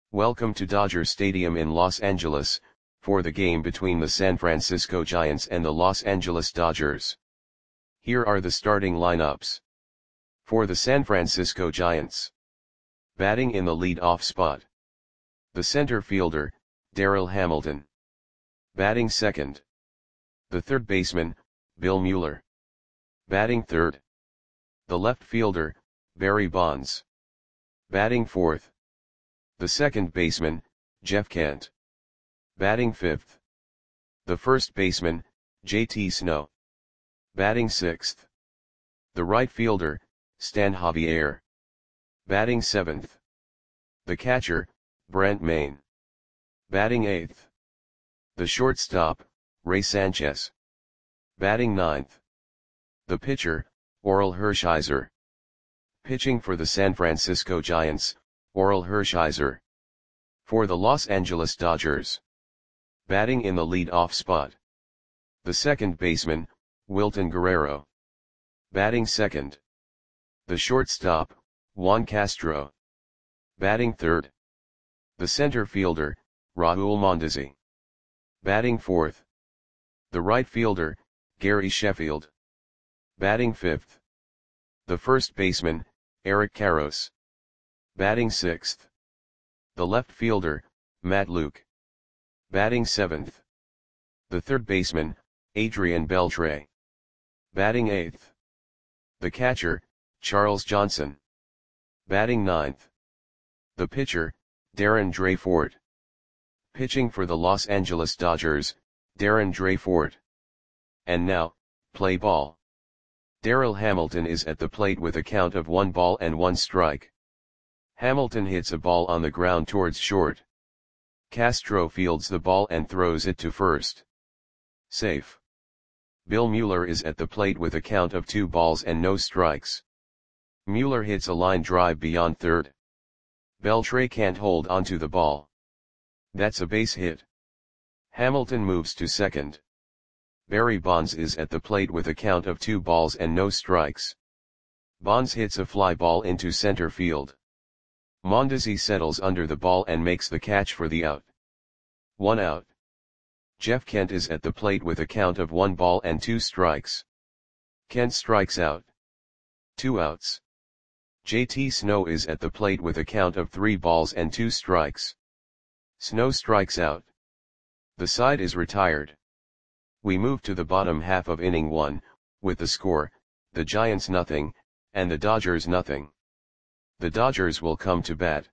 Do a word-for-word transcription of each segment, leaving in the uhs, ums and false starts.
Welcome to Dodger Stadium in Los Angeles, for the game between the San Francisco Giants and the Los Angeles Dodgers. Here are the starting lineups. For the San Francisco Giants. Batting in the lead-off spot. The center fielder, Darryl Hamilton. Batting second. The third baseman, Bill Mueller. Batting third. The left fielder, Barry Bonds. Batting fourth. The second baseman, Jeff Kent. Batting fifth. The first baseman, J T Snow. Batting sixth. The right fielder, Stan Javier. Batting seventh. The catcher, Brent Mayne. Batting eighth. The shortstop, Ray Sanchez. Batting ninth. The pitcher, Orel Hershiser. Pitching for the San Francisco Giants, Orel Hershiser. For the Los Angeles Dodgers. Batting in the lead-off spot. The second baseman, Wilton Guerrero. Batting second. The shortstop, Juan Castro. Batting third. The center fielder, Raul Mondesi. Batting fourth. The right fielder, Gary Sheffield. Batting fifth. The first baseman, Eric Karros. Batting sixth. The left fielder, Matt Luke. Batting seventh. The third baseman, Adrian Beltre. Batting eighth. The catcher, Charles Johnson. Batting ninth. The pitcher, Darren Dreyfort. Pitching for the Los Angeles Dodgers, Darren Dreyfort. And now, play ball. Darryl Hamilton is at the plate with a count of one ball and one strike. Hamilton hits a ball on the ground towards short. Castro fields the ball and throws it to first. Safe. Bill Mueller is at the plate with a count of two balls and no strikes. Mueller hits a line drive beyond third. Beltre can't hold onto the ball. That's a base hit. Hamilton moves to second. Barry Bonds is at the plate with a count of two balls and no strikes. Bonds hits a fly ball into center field. Mondesi settles under the ball and makes the catch for the out. One out. Jeff Kent is at the plate with a count of one ball and two strikes. Kent strikes out. Two outs. J T Snow is at the plate with a count of three balls and two strikes. Snow strikes out. The side is retired. We move to the bottom half of inning one, with the score, the Giants nothing, and the Dodgers nothing. The Dodgers will come to bat.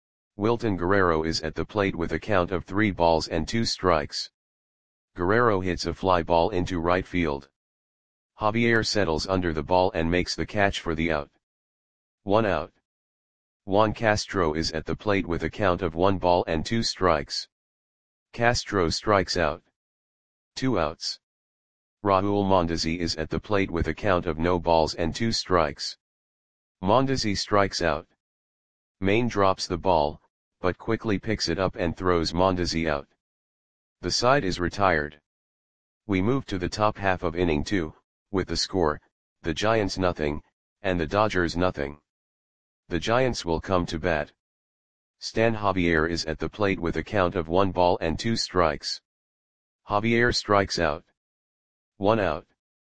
Wilton Guerrero is at the plate with a count of three balls and two strikes. Guerrero hits a fly ball into right field. Javier settles under the ball and makes the catch for the out. One out. Juan Castro is at the plate with a count of one ball and two strikes. Castro strikes out. Two outs. Raul Mondesi is at the plate with a count of no balls and two strikes. Mondesi strikes out. Mayne drops the ball, but quickly picks it up and throws Mondesi out. The side is retired. We move to the top half of inning two, with the score, the Giants nothing, and the Dodgers nothing. The Giants will come to bat. Stan Javier is at the plate with a count of one ball and two strikes. Javier strikes out. One out.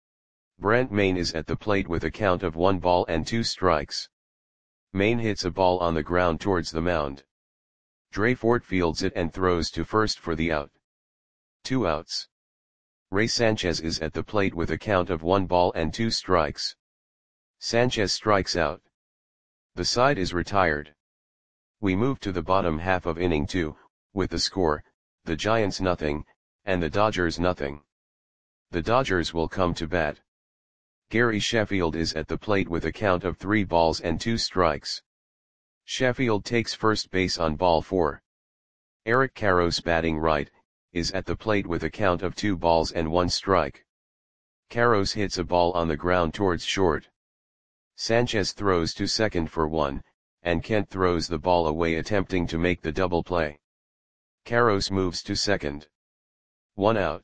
Brent Mayne is at the plate with a count of one ball and two strikes. Mayne hits a ball on the ground towards the mound. Dreyfort fields it and throws to first for the out. Two outs. Ray Sanchez is at the plate with a count of one ball and two strikes. Sanchez strikes out. The side is retired. We move to the bottom half of inning two, with the score, the Giants nothing, and the Dodgers nothing. The Dodgers will come to bat. Gary Sheffield is at the plate with a count of three balls and two strikes. Sheffield takes first base on ball four. Eric Karros, batting right, is at the plate with a count of two balls and one strike. Karros hits a ball on the ground towards short. Sanchez throws to second for one, and Kent throws the ball away attempting to make the double play. Karros moves to second. One out.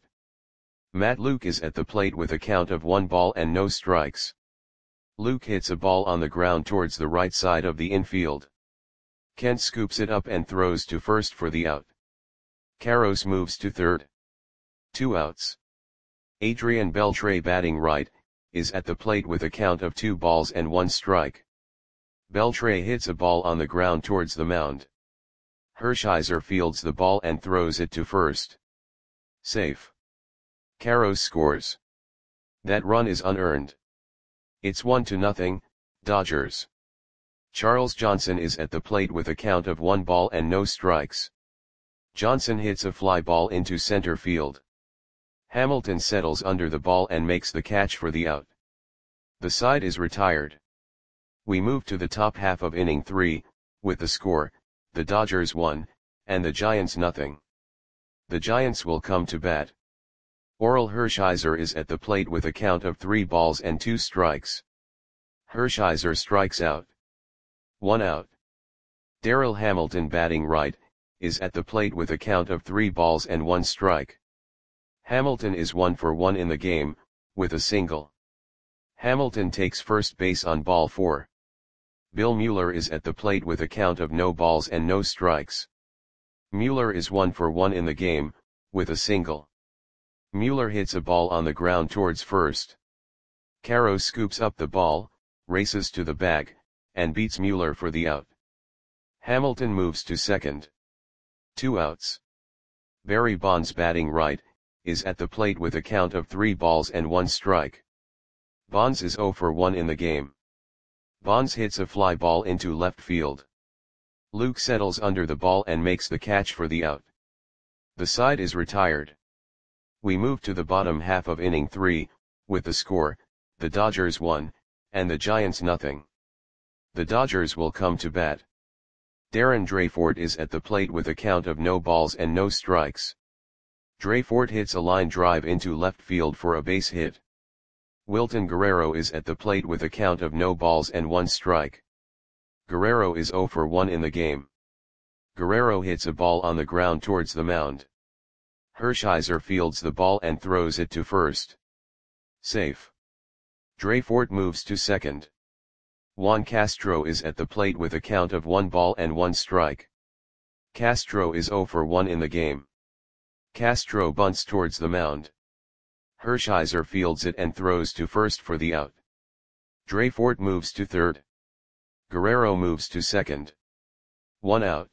Matt Luke is at the plate with a count of one ball and no strikes. Luke hits a ball on the ground towards the right side of the infield. Kent scoops it up and throws to first for the out. Karros moves to third. Two outs. Adrian Beltre, batting right, is at the plate with a count of two balls and one strike. Beltre hits a ball on the ground towards the mound. Hershiser fields the ball and throws it to first. Safe. Karros scores. That run is unearned. It's one to nothing, Dodgers. Charles Johnson is at the plate with a count of one ball and no strikes. Johnson hits a fly ball into center field. Hamilton settles under the ball and makes the catch for the out. The side is retired. We move to the top half of inning three, with the score, the Dodgers one, and the Giants nothing. The Giants will come to bat. Orel Hershiser is at the plate with a count of three balls and two strikes. Hershiser strikes out. One out. Darryl Hamilton, batting right, is at the plate with a count of three balls and one strike. Hamilton is one for one in the game, with a single. Hamilton takes first base on ball four. Bill Mueller is at the plate with a count of no balls and no strikes. Mueller is one for one in the game, with a single. Mueller hits a ball on the ground towards first. Karros scoops up the ball, races to the bag, and beats Mueller for the out. Hamilton moves to second. Two outs. Barry Bonds, batting right, is at the plate with a count of three balls and one strike. Bonds is zero for one in the game. Bonds hits a fly ball into left field. Luke settles under the ball and makes the catch for the out. The side is retired. We move to the bottom half of inning three, with the score, the Dodgers one, and the Giants nothing. The Dodgers will come to bat. Darren Dreyfort is at the plate with a count of no balls and no strikes. Dreyfort hits a line drive into left field for a base hit. Wilton Guerrero is at the plate with a count of no balls and one strike. Guerrero is zero for one in the game. Guerrero hits a ball on the ground towards the mound. Hershiser fields the ball and throws it to first. Safe. Dreyfort moves to second. Juan Castro is at the plate with a count of one ball and one strike. Castro is zero for one in the game. Castro bunts towards the mound. Hershiser fields it and throws to first for the out. Dreyfort moves to third. Guerrero moves to second. One out.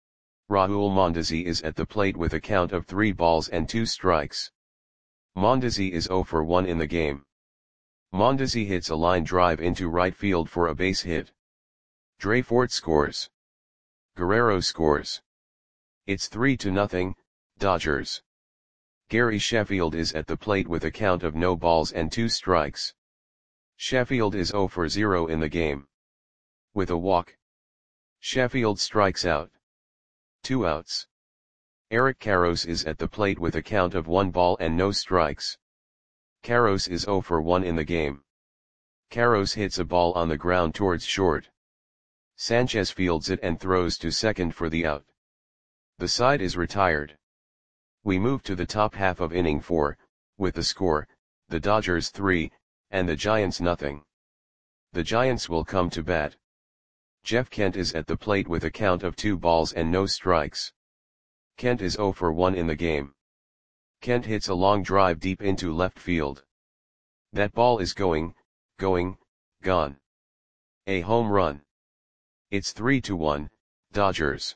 Raul Mondesi is at the plate with a count of three balls and two strikes. Mondesi is zero for one in the game. Mondesi hits a line drive into right field for a base hit. Dreyfort scores. Guerrero scores. It's three to nothing, Dodgers. Gary Sheffield is at the plate with a count of no balls and two strikes. Sheffield is zero for zero in the game. With a walk, Sheffield strikes out. Two outs. Eric Karros is at the plate with a count of one ball and no strikes. Karros is zero for one in the game. Karros hits a ball on the ground towards short. Sanchez fields it and throws to second for the out. The side is retired. We move to the top half of inning four, with the score, the Dodgers three, and the Giants nothing. The Giants will come to bat. Jeff Kent is at the plate with a count of two balls and no strikes. Kent is zero for one in the game. Kent hits a long drive deep into left field. That ball is going, going, gone. A home run. It's three to one, Dodgers.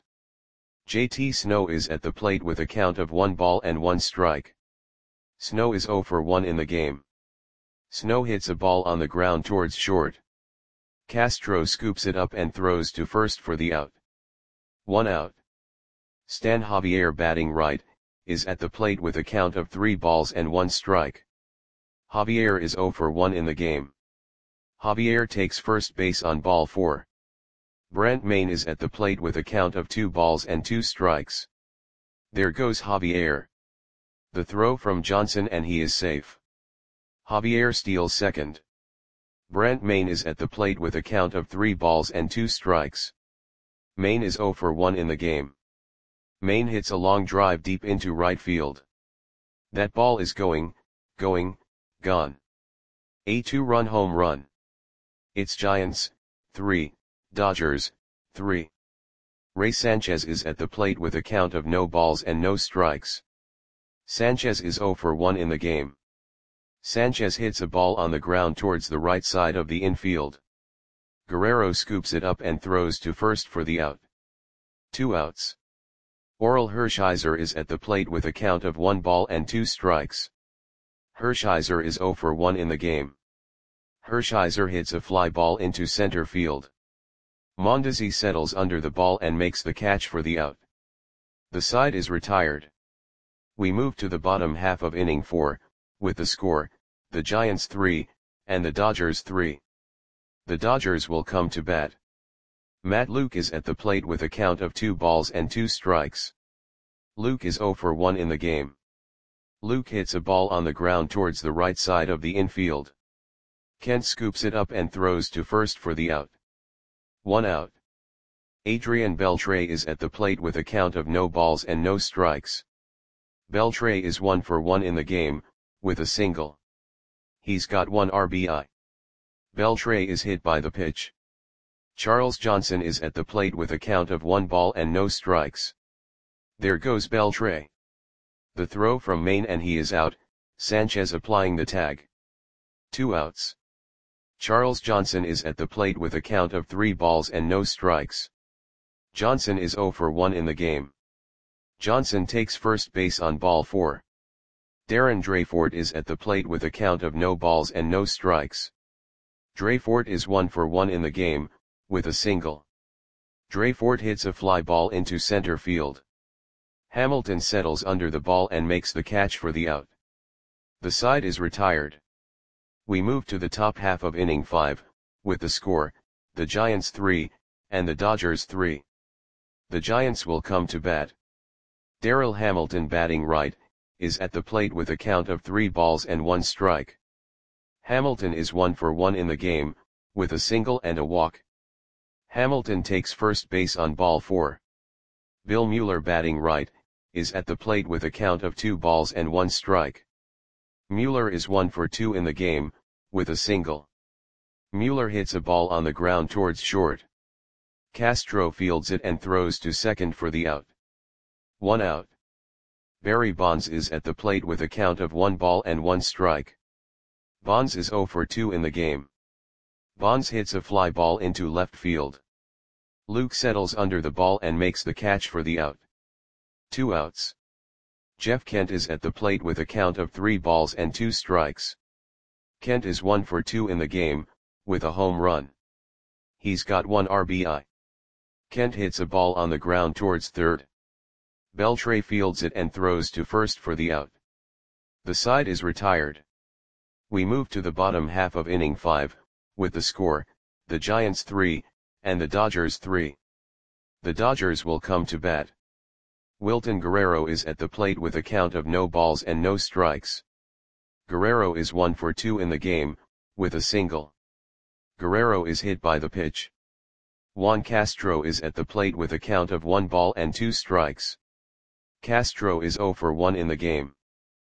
J T Snow is at the plate with a count of one ball and one strike. Snow is zero for one in the game. Snow hits a ball on the ground towards short. Castro scoops it up and throws to first for the out. One out. Stan Javier, batting right, is at the plate with a count of three balls and one strike. Javier is zero for one in the game. Javier takes first base on ball four. Brent Mayne is at the plate with a count of two balls and two strikes. There goes Javier. The throw from Johnson and he is safe. Javier steals second. Brent Mayne is at the plate with a count of three balls and two strikes. Mayne is zero for one in the game. Mayne hits a long drive deep into right field. That ball is going, going, gone. A two-run home run. It's Giants, three, Dodgers, three. Ray Sanchez is at the plate with a count of no balls and no strikes. Sanchez is zero for one in the game. Sanchez hits a ball on the ground towards the right side of the infield. Guerrero scoops it up and throws to first for the out. Two outs. Orel Hershiser is at the plate with a count of one ball and two strikes. Hershiser is zero for one in the game. Hershiser hits a fly ball into center field. Mondesi settles under the ball and makes the catch for the out. The side is retired. We move to the bottom half of inning four, with the score, the Giants three, and the Dodgers three. The Dodgers will come to bat. Matt Luke is at the plate with a count of two balls and two strikes. Luke is zero for one in the game. Luke hits a ball on the ground towards the right side of the infield. Kent scoops it up and throws to first for the out. One out. Adrian Beltre is at the plate with a count of no balls and no strikes. Beltre is one for one in the game, with a single. He's got one R B I. Beltre is hit by the pitch. Charles Johnson is at the plate with a count of one ball and no strikes. There goes Beltre. The throw from Maine and he is out, Sanchez applying the tag. Two outs. Charles Johnson is at the plate with a count of three balls and no strikes. Johnson is zero for one in the game. Johnson takes first base on ball four. Darren Dreyfort is at the plate with a count of no balls and no strikes. Dreyfort is one for one in the game, with a single. Dreyfort hits a fly ball into center field. Hamilton settles under the ball and makes the catch for the out. The side is retired. We move to the top half of inning five, with the score, the Giants three, and the Dodgers three. The Giants will come to bat. Darryl Hamilton, batting right, is at the plate with a count of three balls and one strike. Hamilton is one for one in the game, with a single and a walk. Hamilton takes first base on ball four. Bill Mueller, batting right, is at the plate with a count of two balls and one strike. Mueller is one for two in the game, with a single. Mueller hits a ball on the ground towards short. Castro fields it and throws to second for the out. One out. Barry Bonds is at the plate with a count of one ball and one strike. Bonds is zero for two in the game. Bonds hits a fly ball into left field. Luke settles under the ball and makes the catch for the out. Two outs. Jeff Kent is at the plate with a count of three balls and two strikes. Kent is one for two in the game, with a home run. He's got one R B I. Kent hits a ball on the ground towards third. Beltre fields it and throws to first for the out. The side is retired. We move to the bottom half of inning five, with the score, the Giants three, and the Dodgers three. The Dodgers will come to bat. Wilton Guerrero is at the plate with a count of no balls and no strikes. Guerrero is one for two in the game, with a single. Guerrero is hit by the pitch. Juan Castro is at the plate with a count of one ball and two strikes. Castro is zero for one in the game.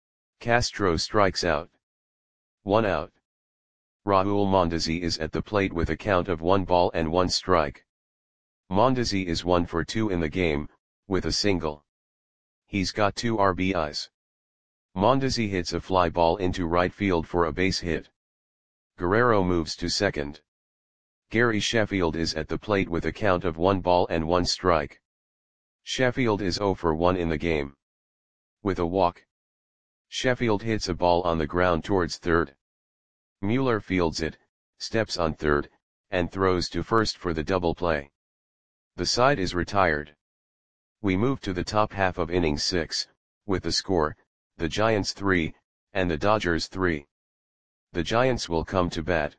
Castro strikes out. One out. Raul Mondesi is at the plate with a count of one ball and one strike. Mondesi is one for two in the game, with a single. He's got two R B Is. Mondesi hits a fly ball into right field for a base hit. Guerrero moves to second. Gary Sheffield is at the plate with a count of one ball and one strike. Sheffield is zero for one in the game. With a walk. Sheffield hits a ball on the ground towards third. Mueller fields it, steps on third, and throws to first for the double play. The side is retired. We move to the top half of inning six, with the score, the Giants three, and the Dodgers three. The Giants will come to bat.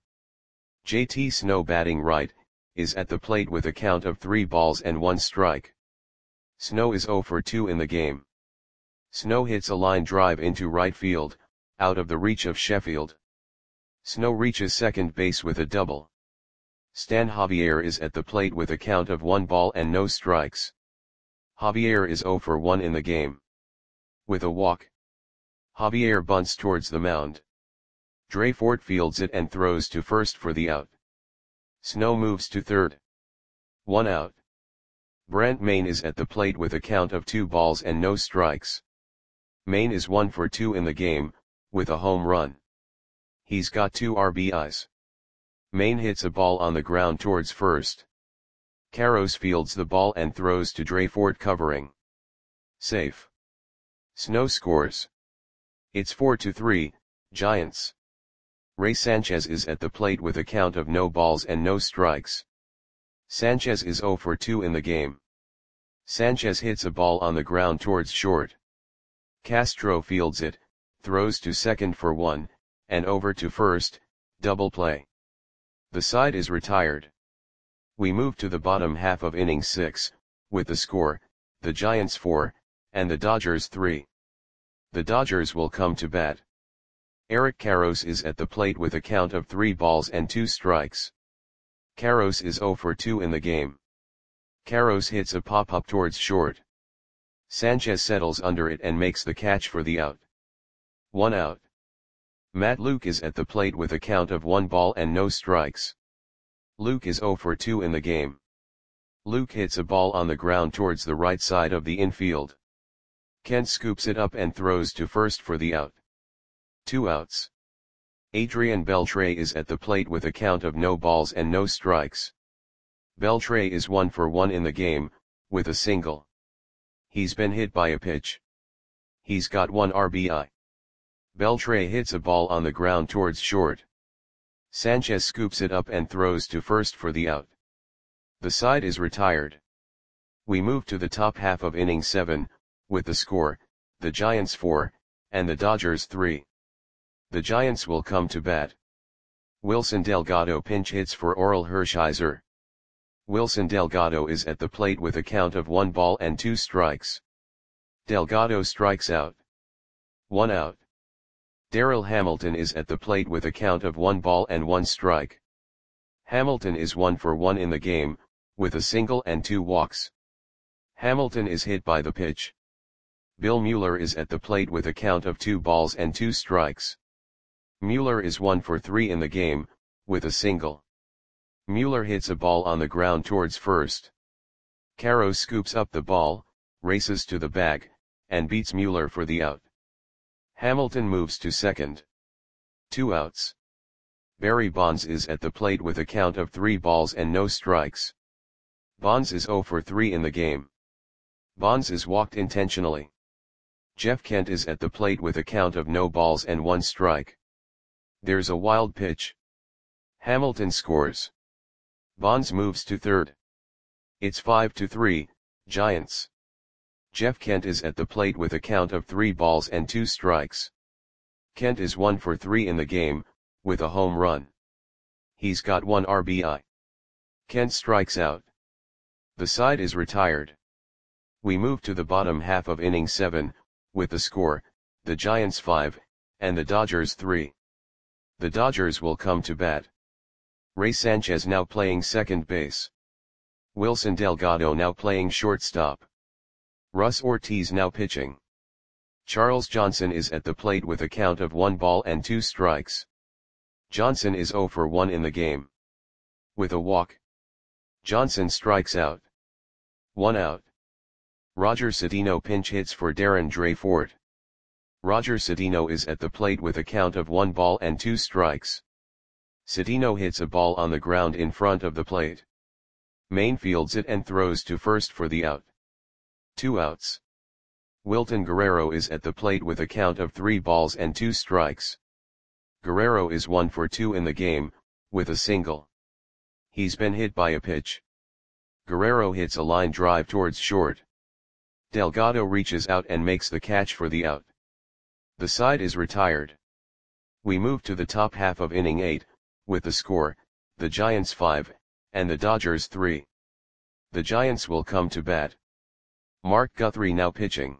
J T Snow, batting right, is at the plate with a count of three balls and one strike. Snow is zero for two in the game. Snow hits a line drive into right field, out of the reach of Sheffield. Snow reaches second base with a double. Stan Javier is at the plate with a count of one ball and no strikes. Javier is zero for one in the game. With a walk. Javier bunts towards the mound. Dreyfort fields it and throws to first for the out. Snow moves to third. One out. Brant Main is at the plate with a count of two balls and no strikes. Main is one for two in the game, with a home run. He's got two R B Is. Main hits a ball on the ground towards first. Karros fields the ball and throws to Dreyfort covering. Safe. Snow scores. It's four to three, Giants. Ray Sanchez is at the plate with a count of no balls and no strikes. Sanchez is zero for two in the game. Sanchez hits a ball on the ground towards short. Castro fields it, throws to second for one, and over to first, double play. The side is retired. We move to the bottom half of inning six, with the score, the Giants four, and the Dodgers three. The Dodgers will come to bat. Eric Karros is at the plate with a count of three balls and two strikes. Karros is zero for two in the game. Karros hits a pop-up towards short. Sanchez settles under it and makes the catch for the out. One out. Matt Luke is at the plate with a count of one ball and no strikes. Luke is zero for two in the game. Luke hits a ball on the ground towards the right side of the infield. Kent scoops it up and throws to first for the out. Two outs. Adrian Beltre is at the plate with a count of no balls and no strikes. Beltre is one for one in the game, with a single. He's been hit by a pitch. He's got one R B I. Beltre hits a ball on the ground towards short. Sanchez scoops it up and throws to first for the out. The side is retired. We move to the top half of inning seven, with the score, the Giants four, and the Dodgers three. The Giants will come to bat. Wilson Delgado pinch hits for Orel Hershiser. Wilson Delgado is at the plate with a count of one ball and two strikes. Delgado strikes out. One out. Darryl Hamilton is at the plate with a count of one ball and one strike. Hamilton is one for one in the game, with a single and two walks. Hamilton is hit by the pitch. Bill Mueller is at the plate with a count of two balls and two strikes. Mueller is one for three in the game, with a single. Mueller hits a ball on the ground towards first. Karros scoops up the ball, races to the bag, and beats Mueller for the out. Hamilton moves to second. Two outs. Barry Bonds is at the plate with a count of three balls and no strikes. Bonds is zero for three in the game. Bonds is walked intentionally. Jeff Kent is at the plate with a count of no balls and one strike. There's a wild pitch. Hamilton scores. Bonds moves to third. It's five to three, Giants. Jeff Kent is at the plate with a count of three balls and two strikes. Kent is one for three in the game, with a home run. He's got one R B I. Kent strikes out. The side is retired. We move to the bottom half of inning seven, with the score, the Giants five, and the Dodgers three. The Dodgers will come to bat. Ray Sanchez now playing second base. Wilson Delgado now playing shortstop. Russ Ortiz now pitching. Charles Johnson is at the plate with a count of one ball and two strikes. Johnson is zero for one in the game. With a walk. Johnson strikes out. One out. Roger Cedeno pinch hits for Darren Dreyfort. Roger Cedeno is at the plate with a count of one ball and two strikes. Cedeno hits a ball on the ground in front of the plate. Main fields it and throws to first for the out. Two outs. Wilton Guerrero is at the plate with a count of three balls and two strikes. Guerrero is one for two in the game, with a single. He's been hit by a pitch. Guerrero hits a line drive towards short. Delgado reaches out and makes the catch for the out. The side is retired. We move to the top half of inning eight, with the score, the Giants five, and the Dodgers three. The Giants will come to bat. Mark Guthrie now pitching.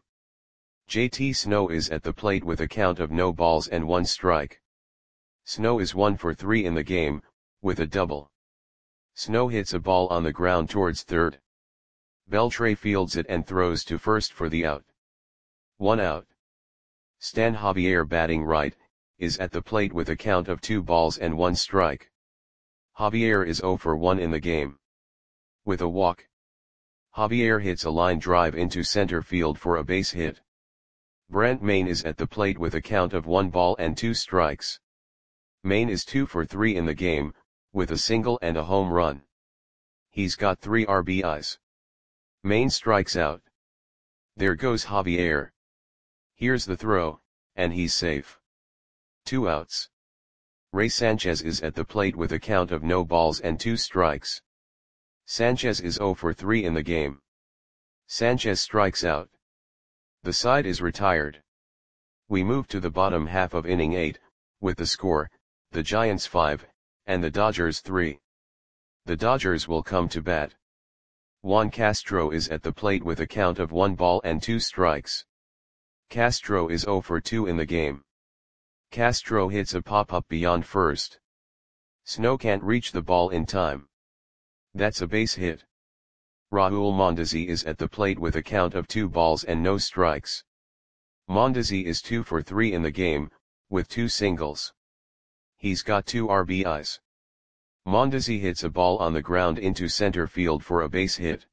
J T Snow is at the plate with a count of no balls and one strike. Snow is one for three in the game, with a double. Snow hits a ball on the ground towards third. Beltre fields it and throws to first for the out. One out. Stan Javier batting right, is at the plate with a count of two balls and one strike. Javier is zero for one in the game. With a walk. Javier hits a line drive into center field for a base hit. Brent Mayne is at the plate with a count of one ball and two strikes. Mayne is two for three in the game, with a single and a home run. He's got three R B Is. Mayne strikes out. There goes Javier. Here's the throw, and he's safe. Two outs. Ray Sanchez is at the plate with a count of no balls and two strikes. Sanchez is zero for three in the game. Sanchez strikes out. The side is retired. We move to the bottom half of inning eight, with the score, the Giants five, and the Dodgers three. The Dodgers will come to bat. Juan Castro is at the plate with a count of one ball and two strikes. Castro is zero for two in the game. Castro hits a pop-up beyond first. Snow can't reach the ball in time. That's a base hit. Raul Mondesi is at the plate with a count of two balls and no strikes. Mondesi is two for three in the game, with two singles. He's got two R B Is. Mondesi hits a ball on the ground into center field for a base hit.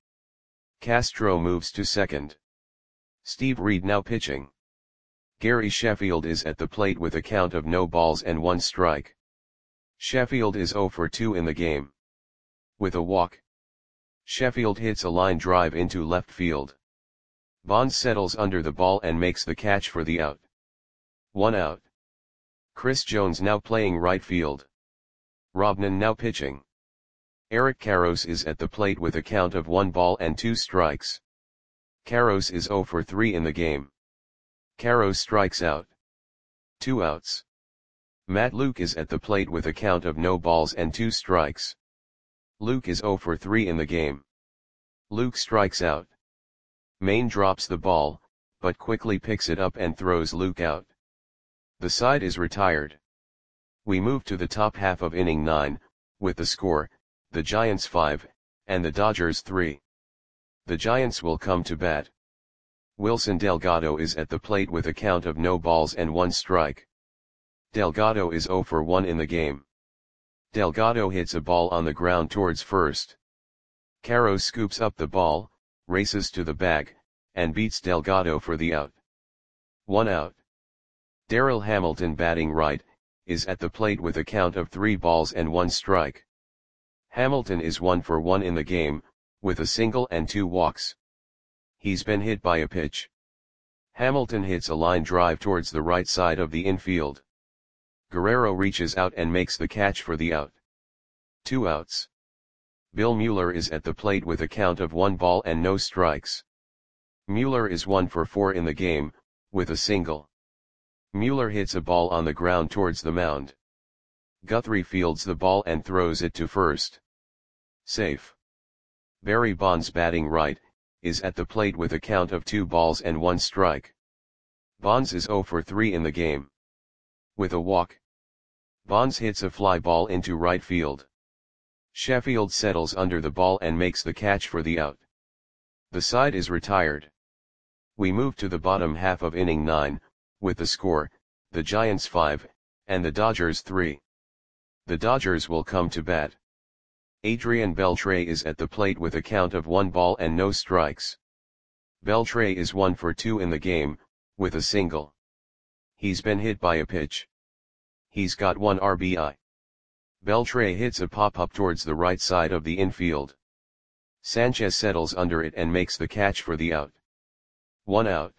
Castro moves to second. Steve Reed now pitching. Gary Sheffield is at the plate with a count of no balls and one strike. Sheffield is zero for two in the game. With a walk. Sheffield hits a line drive into left field. Bonds settles under the ball and makes the catch for the out. One out. Chris Jones now playing right field. Robnan now pitching. Eric Karros is at the plate with a count of one ball and two strikes. Karros is zero for three in the game. Karros strikes out. Two outs. Matt Luke is at the plate with a count of no balls and two strikes. Luke is zero for three in the game. Luke strikes out. Mayne drops the ball, but quickly picks it up and throws Luke out. The side is retired. We move to the top half of inning nine, with the score, the Giants five, and the Dodgers three. The Giants will come to bat. Wilson Delgado is at the plate with a count of no balls and one strike. Delgado is zero for one in the game. Delgado hits a ball on the ground towards first. Karros scoops up the ball, races to the bag, and beats Delgado for the out. One out. Darryl Hamilton batting right, is at the plate with a count of three balls and one strike. Hamilton is one for one in the game, with a single and two walks. He's been hit by a pitch. Hamilton hits a line drive towards the right side of the infield. Guerrero reaches out and makes the catch for the out. Two outs. Bill Mueller is at the plate with a count of one ball and no strikes. Mueller is one for four in the game, with a single. Mueller hits a ball on the ground towards the mound. Guthrie fields the ball and throws it to first. Safe. Barry Bonds batting right, is at the plate with a count of two balls and one strike. Bonds is zero for three in the game. With a walk. Bonds hits a fly ball into right field. Sheffield settles under the ball and makes the catch for the out. The side is retired. We move to the bottom half of inning nine, with the score, the Giants five, and the Dodgers three. The Dodgers will come to bat. Adrian Beltre is at the plate with a count of one ball and no strikes. Beltre is one for two in the game, with a single. He's been hit by a pitch. He's got one R B I. Beltre hits a pop-up towards the right side of the infield. Sanchez settles under it and makes the catch for the out. One out.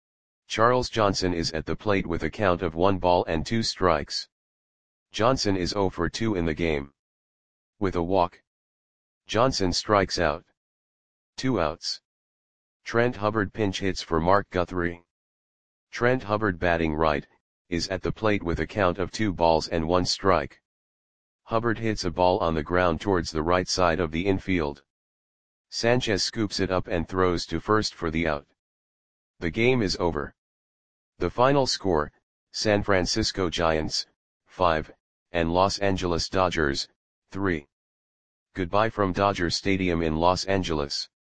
Charles Johnson is at the plate with a count of one ball and two strikes. Johnson is zero for two in the game. With a walk. Johnson strikes out. Two outs. Trent Hubbard pinch hits for Mark Guthrie. Trent Hubbard batting right, is at the plate with a count of two balls and one strike. Hubbard hits a ball on the ground towards the right side of the infield. Sanchez scoops it up and throws to first for the out. The game is over. The final score, San Francisco Giants, five, and Los Angeles Dodgers, three. Goodbye from Dodger Stadium in Los Angeles.